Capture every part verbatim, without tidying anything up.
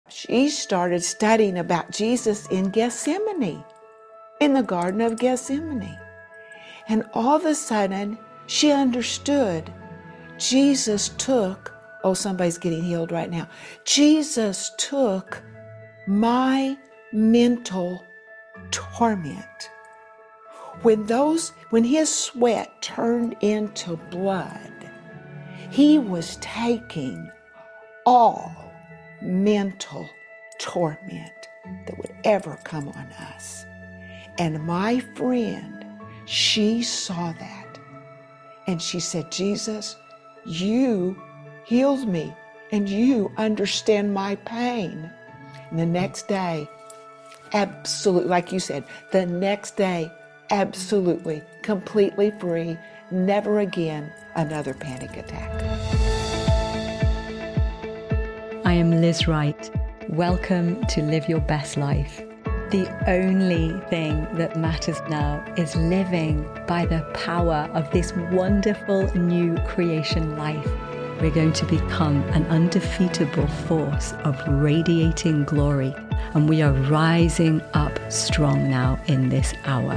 she started studying about Jesus in Gethsemane, in the Garden of Gethsemane. And all of a sudden, she understood Jesus took, oh, somebody's getting healed right now. Jesus took my mental torment. When those, when his sweat turned into blood, he was taking all mental torment that would ever come on us. And my friend, she saw that. And she said, Jesus, you healed me and you understand my pain. And the next day, absolutely, like you said, the next day, absolutely, completely free, never again another panic attack. I am Liz Wright. Welcome to Live Your Best Life. The only thing that matters now is living by the power of this wonderful new creation life. We're going to become an undefeatable force of radiating glory, and we are rising up strong now in this hour.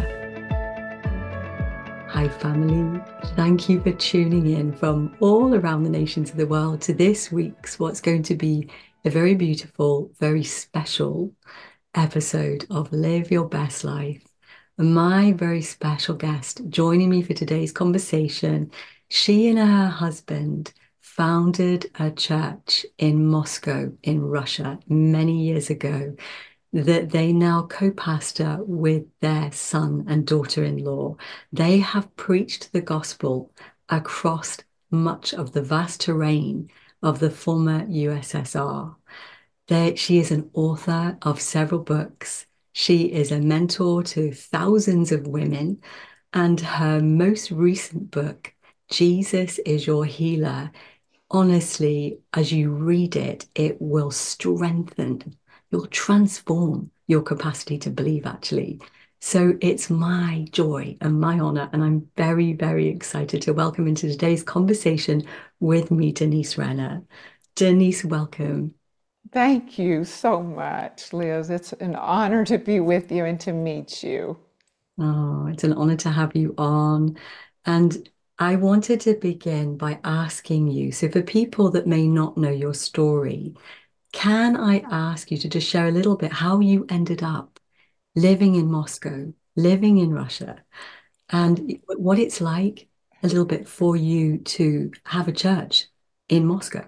Hi family, thank you for tuning in from all around the nations of the world to this week's what's going to be a very beautiful, very special episode of Live Your Best Life. My very special guest joining me for today's conversation, she and her husband founded a church in Moscow in Russia many years ago that they now co-pastor with their son and daughter-in-law. They have preached the gospel across much of the vast terrain of the former U S S R. There, she is an author of several books. She is a mentor to thousands of women, and her most recent book, Jesus is Your Healer, honestly, as you read it, it will strengthen, you'll transform your capacity to believe, actually. So it's my joy and my honor, and I'm very, very excited to welcome into today's conversation with me, Denise Renner. Denise, welcome. Thank you so much, Liz. It's an honor to be with you and to meet you. Oh, it's an honor to have you on. And I wanted to begin by asking you, so for people that may not know your story, can I ask you to just share a little bit how you ended up living in Moscow, living in Russia, and what it's like a little bit for you to have a church in Moscow?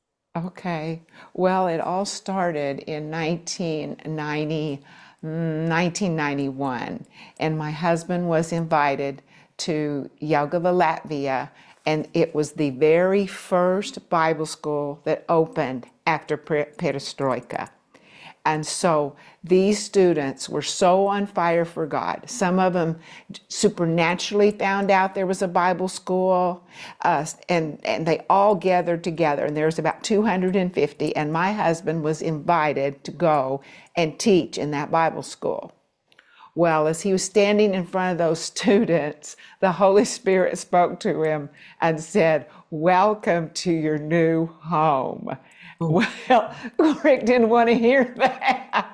Okay. Well, it all started in nineteen ninety, nineteen ninety-one, and my husband was invited to Jelgava, Latvia, and it was the very first Bible school that opened after perestroika. And so these students were so on fire for God. Some of them supernaturally found out there was a Bible school, uh, and, and they all gathered together. And there was about two hundred fifty, and my husband was invited to go and teach in that Bible school. Well, as he was standing in front of those students, the Holy Spirit spoke to him and said, "Welcome to your new home." Oh. Well, Rick didn't want to hear that.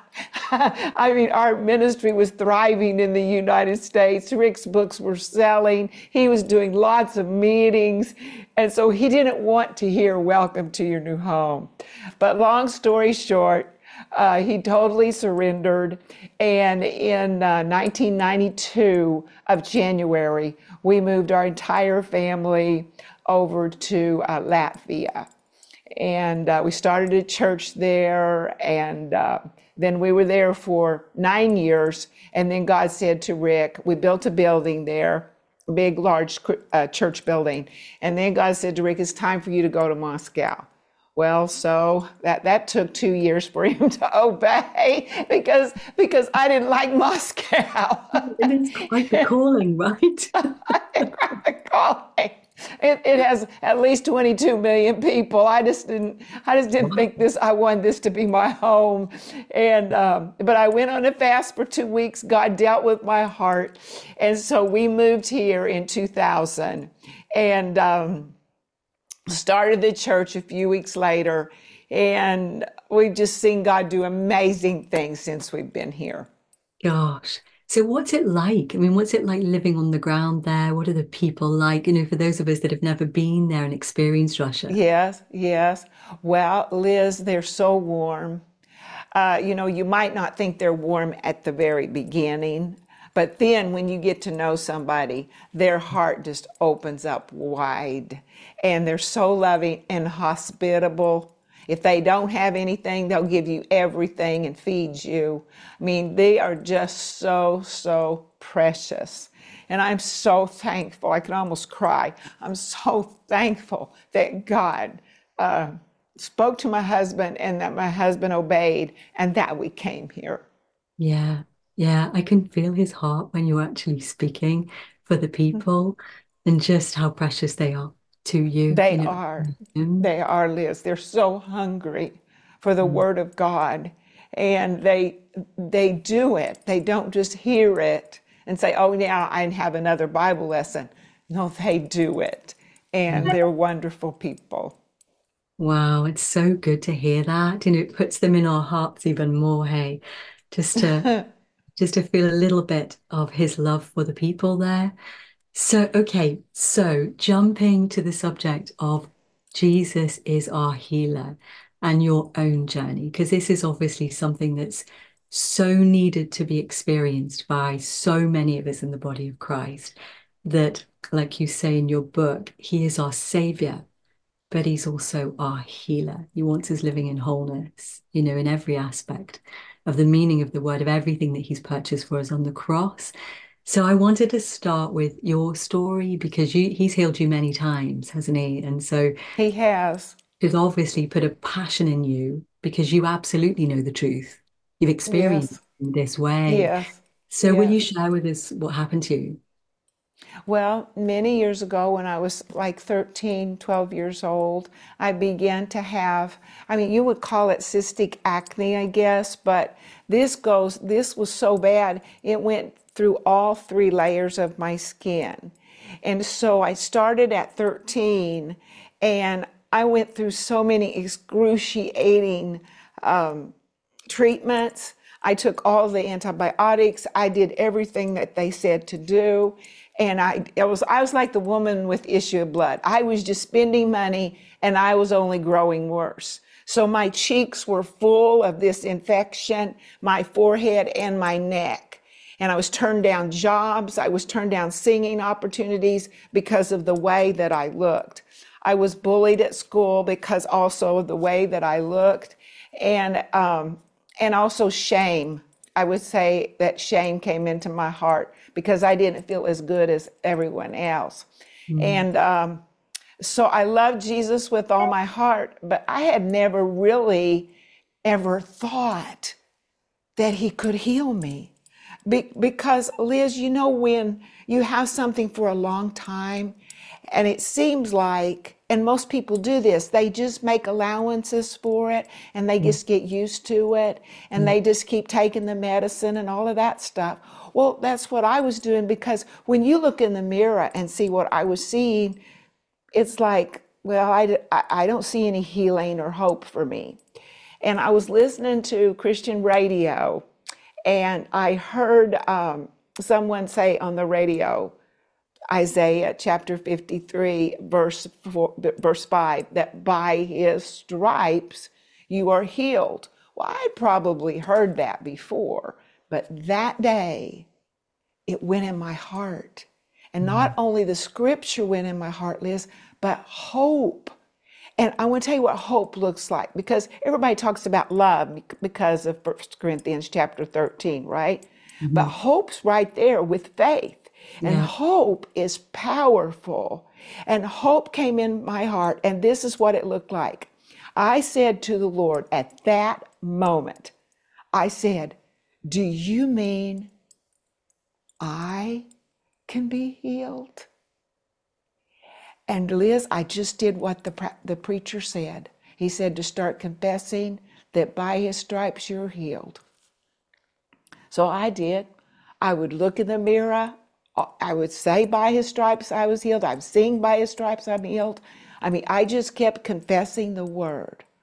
I mean, our ministry was thriving in the United States. Rick's books were selling. He was doing lots of meetings. And so he didn't want to hear "Welcome to your new home." But long story short, uh, he totally surrendered. And in uh, nineteen ninety-two of January, we moved our entire family over to uh, Latvia. And uh, we started a church there, and uh, then we were there for nine years. And then God said to Rick, we built a building there, a big, large uh, church building. And then God said to Rick, it's time for you to go to Moscow. Well, so that, that took two years for him to obey because, because I didn't like Moscow. It is quite the calling, right? Quite the calling. It, it has at least twenty-two million people. I just didn't. I just didn't think this. I wanted this to be my home, and um, but I went on a fast for two weeks. God dealt with my heart, and so we moved here in two thousand, and um, started the church a few weeks later. And we've just seen God do amazing things since we've been here. Gosh. So what's it like? I mean, what's it like living on the ground there? What are the people like? You know, for those of us that have never been there and experienced Russia. Yes, yes. Well, Liz, they're so warm. Uh, you know, you might not think they're warm at the very beginning, but then when you get to know somebody, their heart just opens up wide and they're so loving and hospitable. If they don't have anything, they'll give you everything and feed you. I mean, they are just so, so precious. And I'm so thankful. I can almost cry. I'm so thankful that God uh, spoke to my husband and that my husband obeyed and that we came here. Yeah. Yeah. I can feel his heart when you're actually speaking for the people and just how precious they are to you, you They know. are. Mm, They are, Liz. They're so hungry for the mm, word of God. And they they do it. They don't just hear it and say, oh, yeah, I have another Bible lesson. No, they do it. And mm. they're wonderful people. Wow, it's so good to hear that. You know, it puts them in our hearts even more, hey, just to just to feel a little bit of his love for the people there. So, okay, so jumping to the subject of Jesus is our healer and your own journey, because this is obviously something that's so needed to be experienced by so many of us in the body of Christ, that, like you say in your book, he is our savior, but he's also our healer. He wants us living in wholeness, you know, in every aspect of the meaning of the word, of everything that he's purchased for us on the cross. So I wanted to start with your story because you he's healed you many times, hasn't he? And so He has. he's obviously put a passion in you because you absolutely know the truth. You've experienced Yes. in this way. Yes. So will you Yes. share with us what happened to you? Well, many years ago, when I was like thirteen, twelve years old, I began to have, I mean, you would call it cystic acne, I guess, but this goes, this was so bad, it went through all three layers of my skin. And so I started at thirteen, and I went through so many excruciating um, treatments. I took all the antibiotics. I did everything that they said to do. And I, it was, I was like the woman with issue of blood. I was just spending money and I was only growing worse. So my cheeks were full of this infection, my forehead and my neck. And I was turned down jobs. I was turned down singing opportunities because of the way that I looked. I was bullied at school because also of the way that I looked. And, um, and also shame. I would say that shame came into my heart because I didn't feel as good as everyone else. Mm, And um, so I loved Jesus with all my heart, but I had never really ever thought that he could heal me. Be- because, Liz, you know, when you have something for a long time, and it seems like, and most people do this, they just make allowances for it and they mm, just get used to it and mm, they just keep taking the medicine and all of that stuff. Well, that's what I was doing because when you look in the mirror and see what I was seeing, it's like, well, I, I I don't see any healing or hope for me. And I was listening to Christian radio and I heard um, someone say on the radio, Isaiah chapter fifty-three, verse four, verse five, that by his stripes you are healed. Well, I'd probably heard that before, but that day it went in my heart. And not mm, only the scripture went in my heart, Liz, but hope. And I want to tell you what hope looks like because everybody talks about love because of First Corinthians chapter thirteen, right? But mhm. hope's right there with faith. And Yeah. hope is powerful. And hope came in my heart, and this is what it looked like. I said to the Lord at that moment, I said, do you mean I can be healed? And Liz, I just did what the, the preacher said. He said to start confessing that by his stripes you're healed. So I did. I would look in the mirror. I would say by his stripes I was healed. I would sing by his stripes I'm healed. I mean, I just kept confessing the word.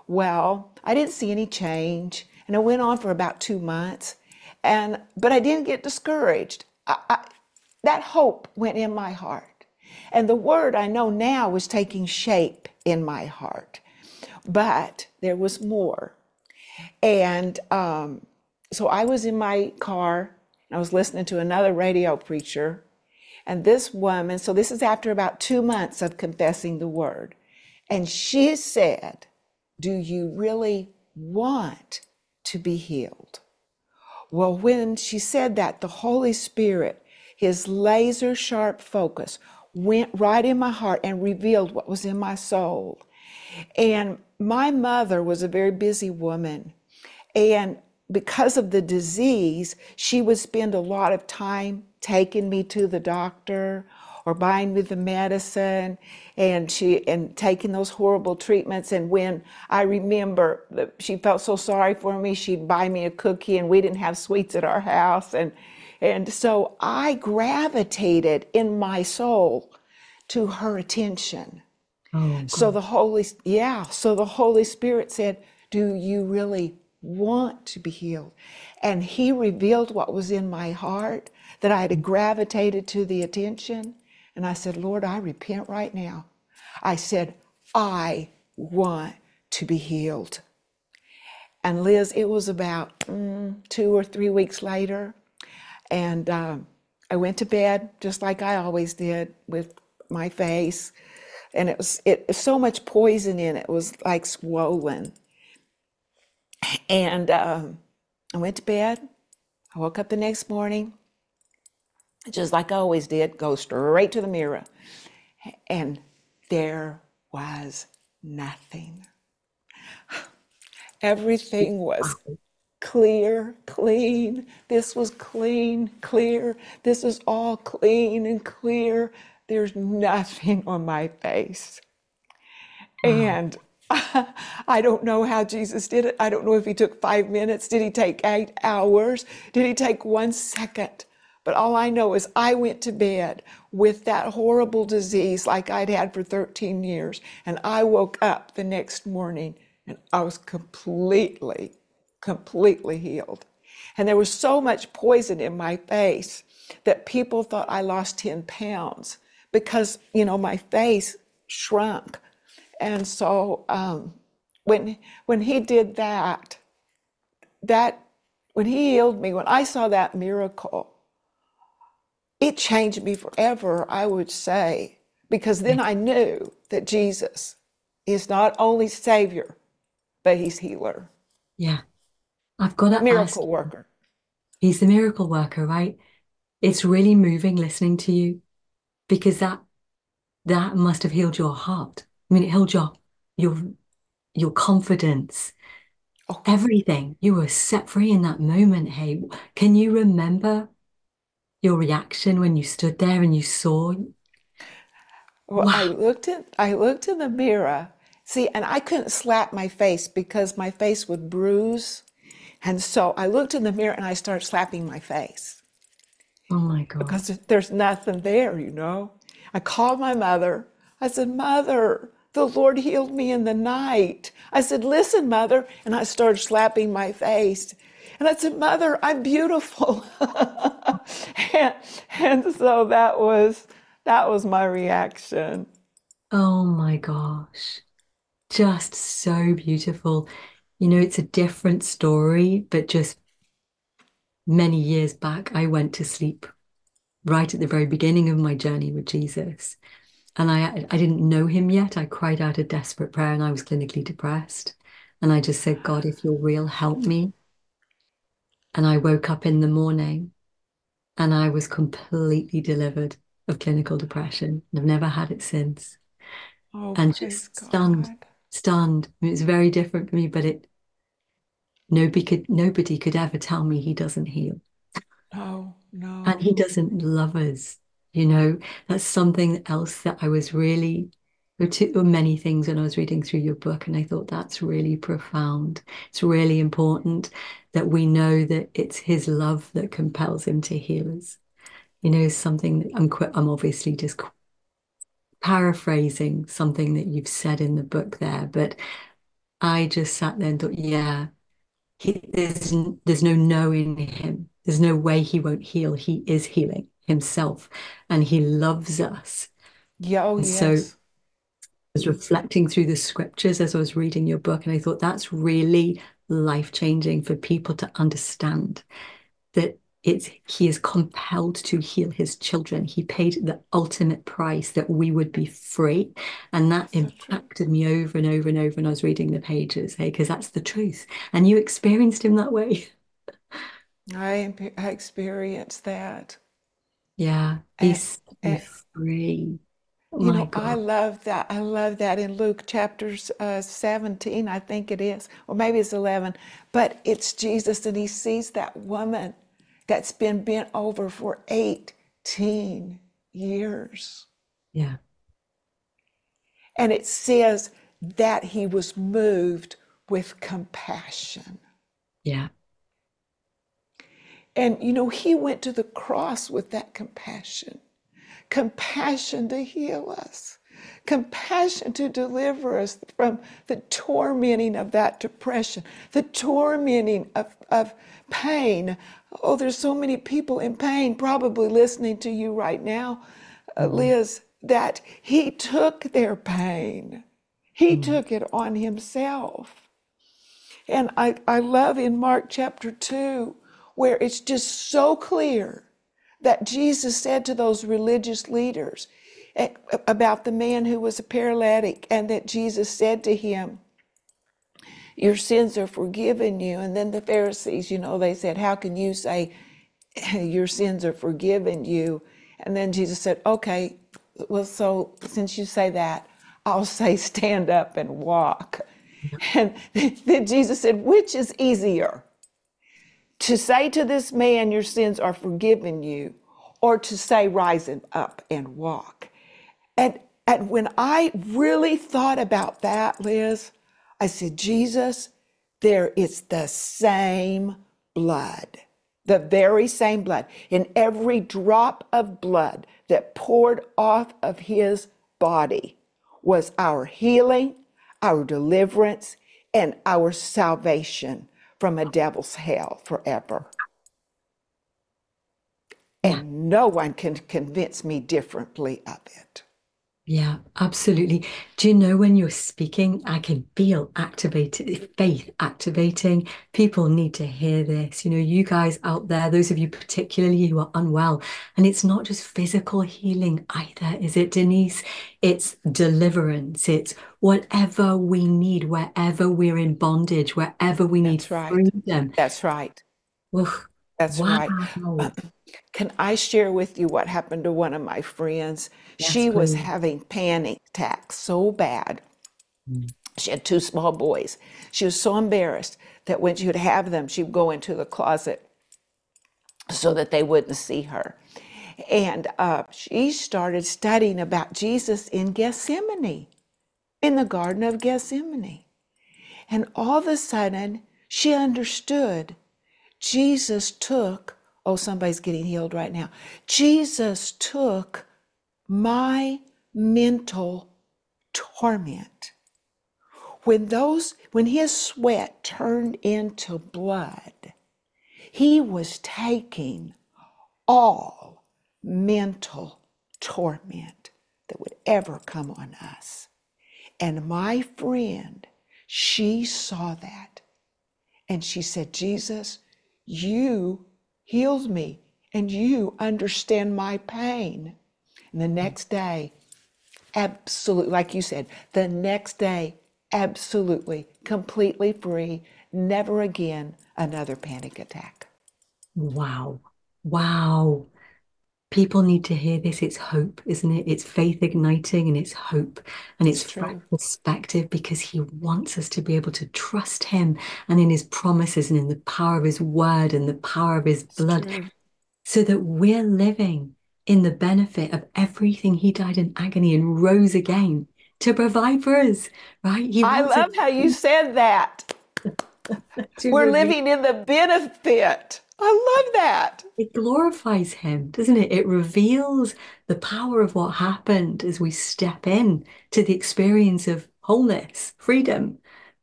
Well, I didn't see any change, and it went on for about two months. And but I didn't get discouraged. I, I, that hope went in my heart, and the word I know now was taking shape in my heart. But there was more, and um, so I was in my car. And I was listening to another radio preacher, and this woman. So this is after about two months of confessing the word, and she said, "Do you really want to be healed?" Well, when she said that, the Holy Spirit, his laser sharp focus, went right in my heart and revealed what was in my soul. And my mother was a very busy woman. And because of the disease, she would spend a lot of time taking me to the doctor or buying me the medicine, and she and taking those horrible treatments. And when I remember that she felt so sorry for me, she'd buy me a cookie, and we didn't have sweets at our house. And and so I gravitated in my soul to her attention. Oh So God. the Holy, yeah, so the Holy Spirit said, "Do you really want to be healed?" And he revealed what was in my heart, that I had gravitated to the attention. And I said, "Lord, I repent right now." I said, "I want to be healed." And Liz, it was about mm, two or three weeks later, and um, I went to bed just like I always did, with my face, and it was it so much poison in it, it was like swollen. And um, I went to bed. I woke up the next morning, just like I always did, go straight to the mirror, and there was nothing. Everything was Wow. clear, clean. This was clean, clear. This is all clean and clear. There's nothing on my face. Wow. And I don't know how Jesus did it. I don't know if he took five minutes. Did he take eight hours? Did he take one second? But all I know is I went to bed with that horrible disease like I'd had for thirteen years. And I woke up the next morning and I was completely, completely healed. And there was so much poison in my face that people thought I lost ten pounds because, you know, my face shrunk. And so um, when when he did that, that when he healed me, when I saw that miracle, it changed me forever, I would say, because Yeah. then I knew that Jesus is not only Savior, but he's healer, Yeah. I've got to ask, miracle worker. he's the miracle worker, right? It's really moving listening to you because that that must have healed your heart. I mean, it healed your your your confidence, Oh, everything. You were set free in that moment. Hey, can you remember your reaction when you stood there and you saw? well, I Wow. looked at I looked in the mirror. See, and I couldn't slap my face because my face would bruise. And so I looked in the mirror and I started slapping my face Oh my God. because there's nothing there, you know. I called my mother. I said, "Mother, the Lord healed me in the night." I said, "Listen, Mother." And I started slapping my face. And I said, "Mother, I'm beautiful." and, and so that was that was my reaction. Oh my gosh. Just so beautiful. You know, it's a different story, but just many years back, I went to sleep right at the very beginning of my journey with Jesus. And I I didn't know him yet. I cried out a desperate prayer and I was clinically depressed. And I just said, God, if you're real, help me. And I woke up in the morning and I was completely delivered of clinical depression. I've never had it since. Oh, And praise just stunned, God. stunned. It was very different for me, but it nobody could nobody could ever tell me he doesn't heal. No, And no. he doesn't love us. You know, that's something else that I was really, there were, two, there were many things when I was reading through your book, and I thought that's really profound. It's really important that we know that it's his love that compels him to heal us. You know, something that I'm, qu- I'm obviously just paraphrasing something that you've said in the book there, but I just sat there and thought, yeah, he, there's there's no no in him. There's no way he won't heal. He is healing himself, and he loves us. Yeah, oh, And so yes. was reflecting through the scriptures as I was reading your book, and I thought that's really life-changing for people to understand that it's he is compelled to heal his children. He paid the ultimate price that we would be free. And that So true. impacted me over and over and over when I was reading the pages, hey, because that's the truth. And you experienced him that way. I, I experienced that. Yeah, he And, set me and free. Oh you my know, I God. love that. I love that in Luke chapters uh, seventeen, I think it is, or maybe it's eleven, but it's Jesus and he sees that woman that's been bent over for eighteen years. Yeah, And it says that he was moved with compassion. yeah, And, you know, he went to the cross with that compassion. Compassion to heal us, compassion to deliver us from the tormenting of that depression, the tormenting of, of pain. Oh, there's so many people in pain probably listening to you right now, uh, mm, Liz, that he took their pain. He mm, took it on himself. And I, I love in Mark chapter two, where it's just so clear that Jesus said to those religious leaders eh, about the man who was a paralytic, and that Jesus said to him, your sins are forgiven you. And then the Pharisees, you know, they said, how can you say your sins are forgiven you? And then Jesus said, okay, well, so since you say that, I'll say stand up and walk. And then Jesus said, which is easier? To say to this man, your sins are forgiven you, or to say, rise up and walk. And, and when I really thought about that, Liz, I said, Jesus, there is the same blood, the very same blood. In every drop of blood that poured off of his body was our healing, our deliverance, and our salvation from a devil's hell forever. yeah. And no one can convince me differently of it. Yeah, absolutely. Do you know when you're speaking, I can feel activated, faith activating. People need to hear this. You know, you guys out there, those of you particularly who are unwell, and it's not just physical healing either, is it, Denise? It's deliverance. It's whatever we need, wherever we're in bondage, wherever we need That's right. freedom. That's right. Oof, That's right. wow. Can I share with you what happened to one of my friends? Yes, She was please. having panic attacks so bad. Mm, She had two small boys. She was so embarrassed that when she would have them, she would go into the closet so that they wouldn't see her. And uh, she started studying about Jesus in Gethsemane, in the Garden of Gethsemane. And all of a sudden, she understood Jesus took, oh, somebody's getting healed right now. Jesus took my mental torment. When those, when his sweat turned into blood, he was taking all mental torment that would ever come on us. And my friend, she saw that. And she said, Jesus, you healed me and you understand my pain. And the next day, absolutely, like you said, the next day, absolutely, completely free, never again another panic attack. wow. Wow. People need to hear this. It's hope, isn't it? It's faith igniting and it's hope and it's It's fresh true. perspective because he wants us to be able to trust him and in his promises and in the power of his word and the power of his It's blood true. so that we're living in the benefit of everything he died in agony and rose again to provide for us, right? He I wants us love how you said that. to We're reveal. living in the benefit. I love that. It glorifies him, doesn't it? It reveals the power of what happened as we step in to the experience of wholeness, freedom,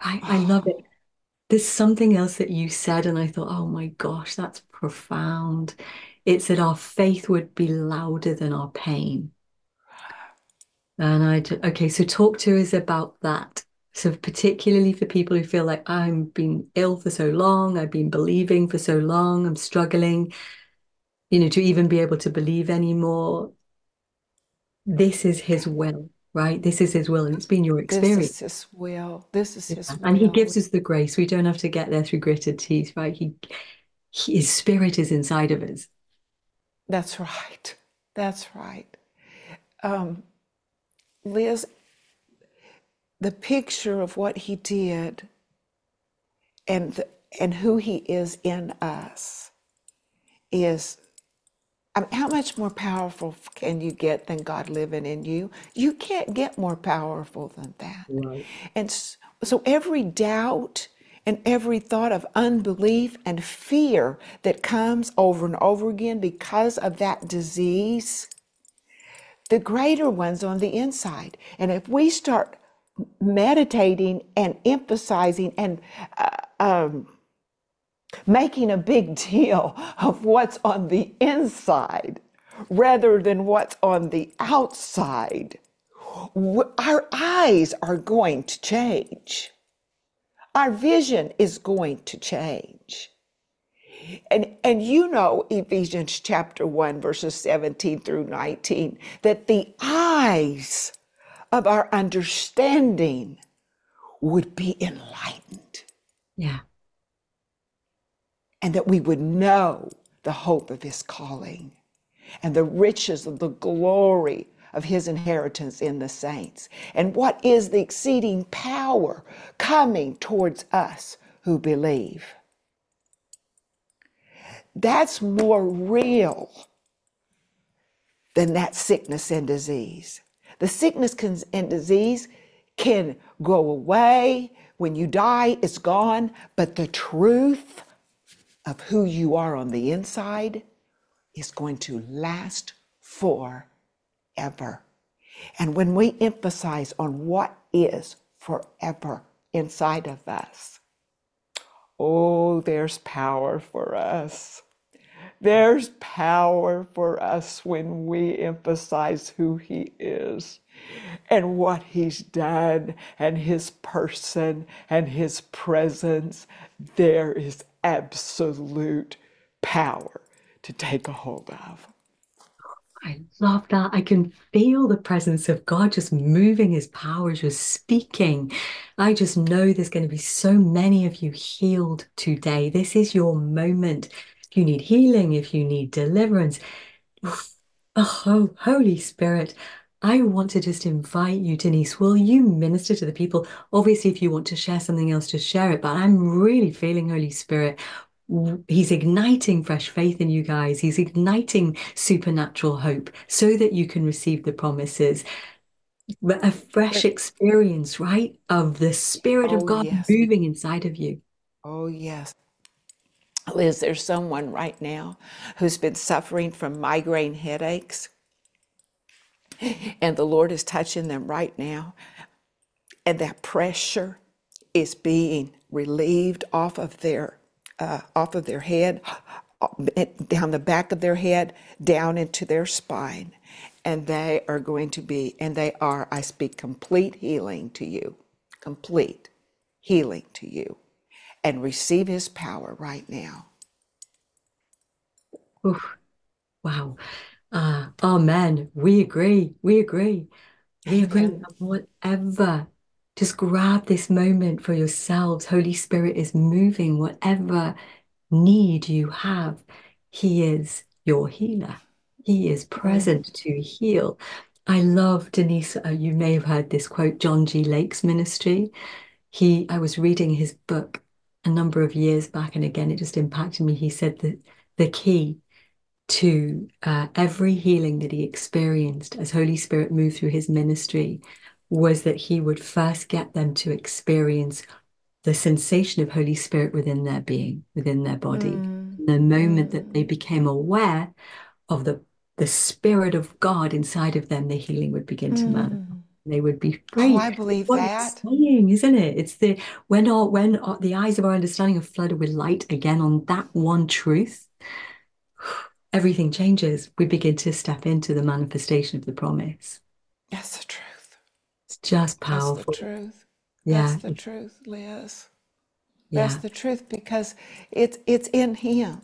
I, I love it. There's something else that you said, and I thought, oh my gosh, that's profound. It's that our faith would be louder than our pain. And I, ju- okay, so talk to us about that. So, particularly for people who feel like I've been ill for so long, I've been believing for so long, I'm struggling, you know, to even be able to believe anymore. This is his will, right? This is his will, and it's been your This experience. is his will. This is Yeah. his And he will. gives us the grace. We don't have to get there through gritted teeth, right? He, he his spirit is inside of us. That's right. That's right. Um, Liz, the picture of what he did and the, and who he is in us is, I mean, how much more powerful can you get than God living in you? You can't get more powerful than that. Right. And so every doubt and every thought of unbelief and fear that comes over and over again because of that disease, the greater one's on the inside. And if we start meditating and emphasizing and uh, um, making a big deal of what's on the inside rather than what's on the outside, our eyes are going to change. Our vision is going to change. And, and you know, Ephesians chapter one, verses seventeen through nineteen, that the eyes of our understanding would be enlightened Yeah. and that we would know the hope of his calling and the riches of the glory of his inheritance in the saints, and what is the exceeding power coming towards us who believe. That's more real than that sickness and disease. The sickness and disease can go away. When you die, it's gone. But the truth of who you are on the inside is going to last forever. And when we emphasize on what is forever inside of us, oh, there's power for us. There's power for us when we emphasize who he is and what he's done and his person and his presence. There is absolute power to take a hold of. I love that. I can feel the presence of God just moving his power, just speaking. I just know there's going to be so many of you healed today. This is your moment. If you need healing, if you need deliverance, oh, Holy Spirit, I want to just invite you, Denise. Will you minister to the people? Obviously, if you want to share something else, just share it. But I'm really feeling Holy Spirit. He's igniting fresh faith in you guys. He's igniting supernatural hope so that you can receive the promises. A fresh experience, right? Of the Spirit of Oh, God yes. moving inside of you. Oh, yes. Liz, there's someone right now who's been suffering from migraine headaches, and the Lord is touching them right now. And that pressure is being relieved off of their uh, off of their head, down the back of their head, down into their spine. And they are going to be, and they are, I speak complete healing to you, complete healing to you, and receive his power right now. Oof, wow. Uh, amen. We agree. We agree. We agree. Amen. And whatever, just grab this moment for yourselves. Holy Spirit is moving whatever need you have. He is your healer. He is Oh, present to heal. I love, Denise, uh, you may have heard this quote, John G. Lake's ministry. He, I was reading his book a number of years back, and again, it just impacted me. He said that the key to uh, every healing that he experienced as Holy Spirit moved through his ministry was that he would first get them to experience the sensation of Holy Spirit within their being, within their body. mm, The moment that they mm, became aware of the, the Spirit of God inside of them, the healing would begin to manifest. mm. they would be Oh, free. I It's believe what it's that. saying, isn't it? It's the when our when our, the eyes of our understanding are flooded with light again on that one truth, everything changes. We begin to step into the manifestation of the promise. That's the truth. It's just That's the powerful. truth. That's Yeah, the truth, Liz. That's yeah, the truth because it's it's in him.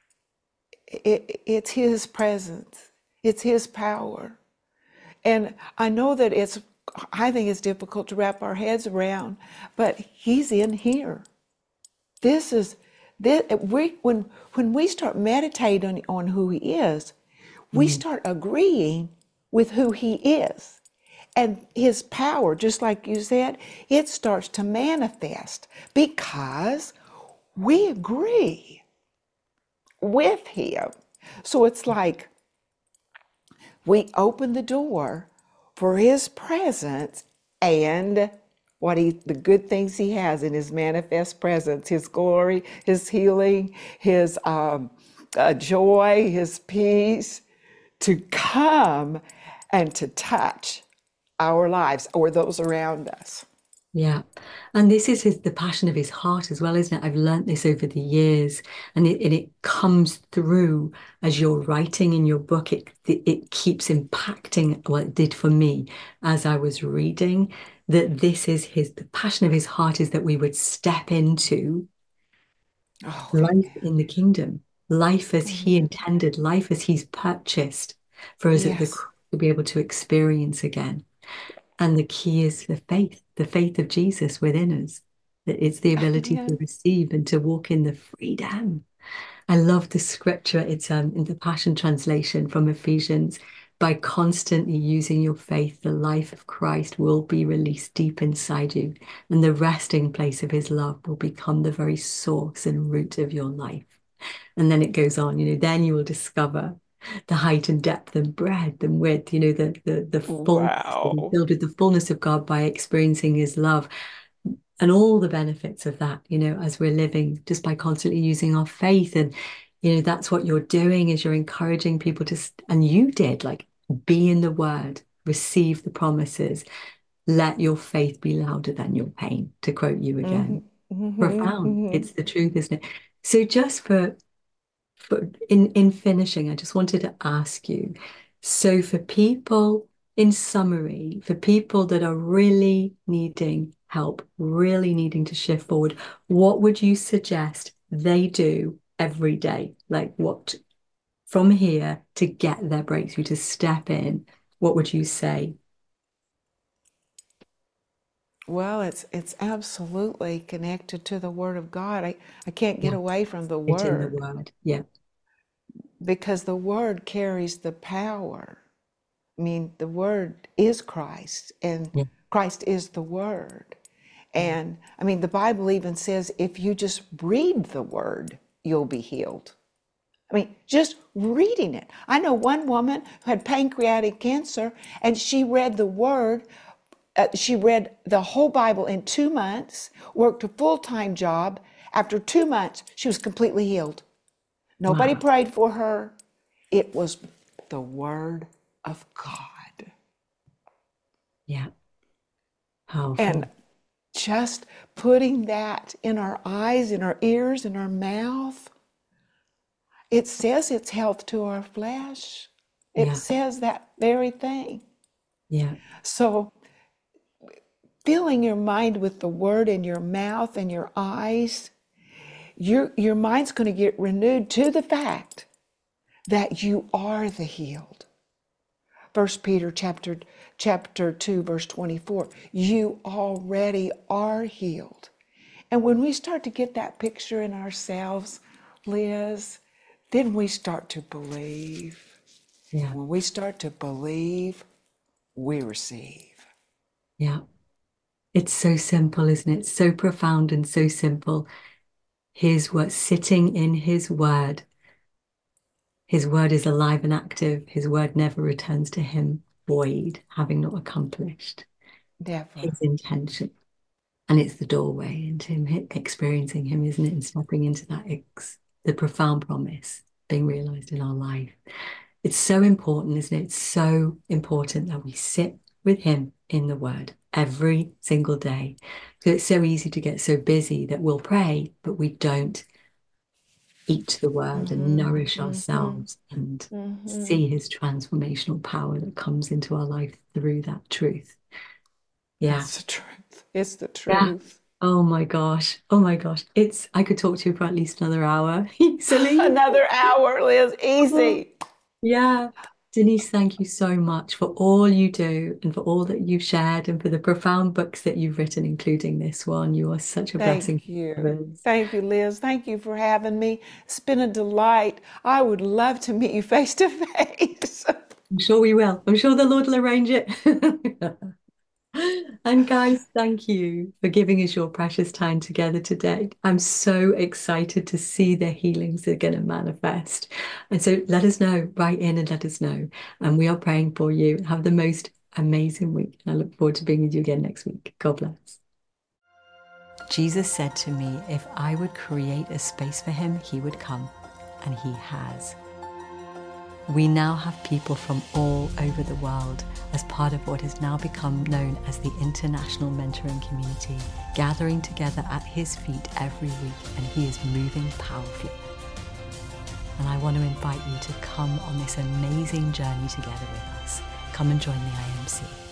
It, it's his presence. It's his power. And I know that it's I think it's difficult to wrap our heads around, but he's in here. This is this we when when we start meditating on who he is, we mm, start agreeing with who he is. And his power, just like you said, it starts to manifest because we agree with him. So it's like we open the door for his presence and what he the good things he has in his manifest presence, his glory, his healing, his um, uh, joy, his peace, to come and to touch our lives or those around us. yeah. And this is his the passion of his heart as well, isn't it? I've learnt this over the years, and it and it comes through as you're writing in your book. It it keeps impacting. Well, it did for me as I was reading. That this is his the passion of his heart is that we would step into Oh, life amen. in the kingdom, life as he Amen. intended, life as he's purchased for us at the Yes. cross to be able to experience again. And the key is the faith, the faith of Jesus within us. That it's the ability to Amen. receive and to walk in the freedom. I love the scripture. It's um, in the Passion Translation from Ephesians. By constantly using your faith, the life of Christ will be released deep inside you, and the resting place of his love will become the very source and root of your life. And then it goes on, you know, then you will discover the height and depth and breadth and width, you know, the the the fullness, Wow. filled with the fullness of God by experiencing his love and all the benefits of that, you know, as we're living just by constantly using our faith. And, you know, that's what you're doing is you're encouraging people to, and you did like be in the word, receive the promises, let your faith be louder than your pain, to quote you Mm-hmm. again. Mm-hmm. Profound. Mm-hmm. It's the truth, isn't it? So just for for in in finishing, I just wanted to ask you, so for people, in summary, for people that are really needing help, really needing to shift forward, what would you suggest they do every day? Like what from here to get their breakthrough, to step in, what would you say? Well, it's it's absolutely connected to the Word of God. I, I can't get Yeah, away from the it's in the Word word. Yeah, because the Word carries the power. I mean, the Word is Christ, and yeah, Christ is the Word. yeah. And I mean, the Bible even says if you just read the Word, you'll be healed. I mean, just reading it. I know one woman who had pancreatic cancer, and she read the Word. Uh, she read the whole Bible in two months, worked a full time job. After two months, she was completely healed. Nobody Wow. prayed for her. It was the Word of God. Yeah, And powerful. just putting that in our eyes, in our ears, in our mouth, it says it's health to our flesh. It Yeah, says that very thing. yeah, So, filling your mind with the Word in your mouth and your eyes, your, your mind's going to get renewed to the fact that you are the healed. First Peter chapter chapter two verse twenty-four. You already are healed. And when we start to get that picture in ourselves, Liz, then we start to believe. yeah, And when we start to believe, we receive. yeah. It's so simple, isn't it? So profound and so simple. His word, sitting in his word. His word is alive and active. His word never returns to him void, having not accomplished Never. his intention. And it's the doorway into him experiencing him, isn't it? And stepping into that ex the profound promise being realized in our life. It's so important, isn't it? It's so important that we sit with him in the Word every single day. So it's so easy to get so busy that we'll pray, but we don't eat the Word and Mm-hmm, nourish mm-hmm, ourselves and mm-hmm. see his transformational power that comes into our life through that truth. Yeah. It's the truth. It's the Yeah. truth. Oh my gosh. Oh my gosh. It's, I could talk to you for at least another hour easily. Another hour, Liz. Oh, Easy. yeah. Denise, thank you so much for all you do and for all that you've shared and for the profound books that you've written, including this one. You are such a blessing Thank to you. others. Thank you, Liz. Thank you for having me. It's been a delight. I would love to meet you face to face. I'm sure we will. I'm sure the Lord will arrange it. And guys, thank you for giving us your precious time together today. I'm so excited to see the healings that are going to manifest. And so let us know, write in and let us know. And we are praying for you. Have the most amazing week. And I look forward to being with you again next week. God bless. Jesus said to me, if I would create a space for him, he would come. And he has. We now have people from all over the world as part of what has now become known as the International Mentoring Community, gathering together at his feet every week, and he is moving powerfully. And I want to invite you to come on this amazing journey together with us. Come and join the I M C.